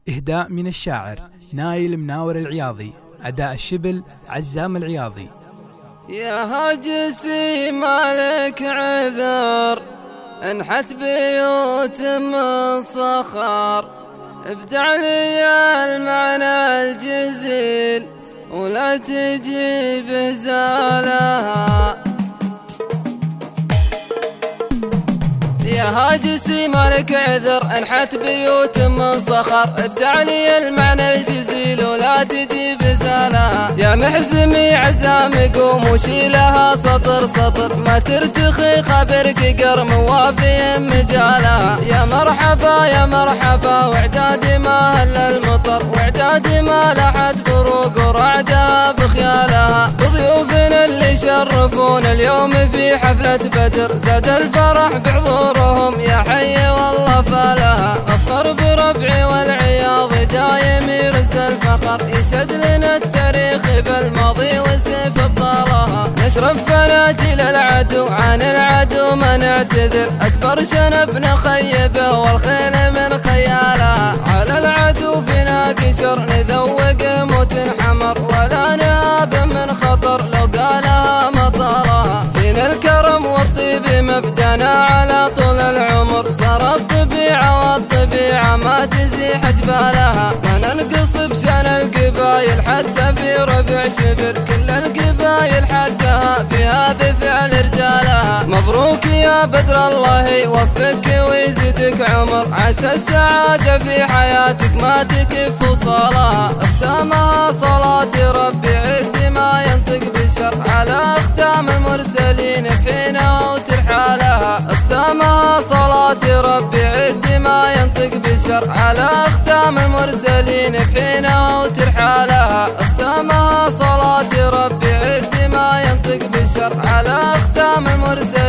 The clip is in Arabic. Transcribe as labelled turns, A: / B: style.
A: إهداء من الشاعر نايل مناور العياضي. أداء الشبل عزام العياضي.
B: يا هاجسي مالك عذر، انحت بيوت من صخر، ابدع لي المعنى الجزيل ولا تجيب هزالها. يا هاجسي مالك عذر، انحت بيوت من صخر، ابدع لي المعنى الجزيل ولا تجيب زالها. يا محزمي عزام قوم وشيلها سطر سطر، ما ترتخي خبرك قرم وافي مجالها. يا مرحبا يا مرحبا واعدادي ما هل المطر، واعدادي ما لاحت بروق ورعدها بخيالها. وضيوفنا اللي يشرفون اليوم في حفلة بدر، زاد الفرح بعذورهم يا حي والله فالها. افخر بربعي والعياض دايم يرز الفخر، يشهد لنا التاريخ بالماضي وسيف ابطالها. نشرب فناجيل العدو عن العدو ما نعتذر، اكبر شنب نخيبه والخيل من خيالها. على العدو فينا قشر نذوق موت حمر، ولا نهاب من خطر لو قالها مطالها. فينا الكرم والطيب مبدأنا على طول العمر، صار الطبيعة والطبيعة ما تزيح جبالها. ما ننقص بشان القبايل حتى في ربع شبر، كل القبايل حقها فيها بفعل رجالها. مبروك يا بدر الله يوفقك ويزيدك عمر، عسى السعادة في حياتك ما تكف وصالها. اختامها صلاة ربي عد ما ينطق بالشر، على اختام المرسلين بحينها وترحالها. اختامها صلاة ربي عد ما ينطق بالشر، على اختام المرسلين بحينها وترحالها. اختامها صلاة ربي عد ما ينطق بالشر، على اختام المرسلين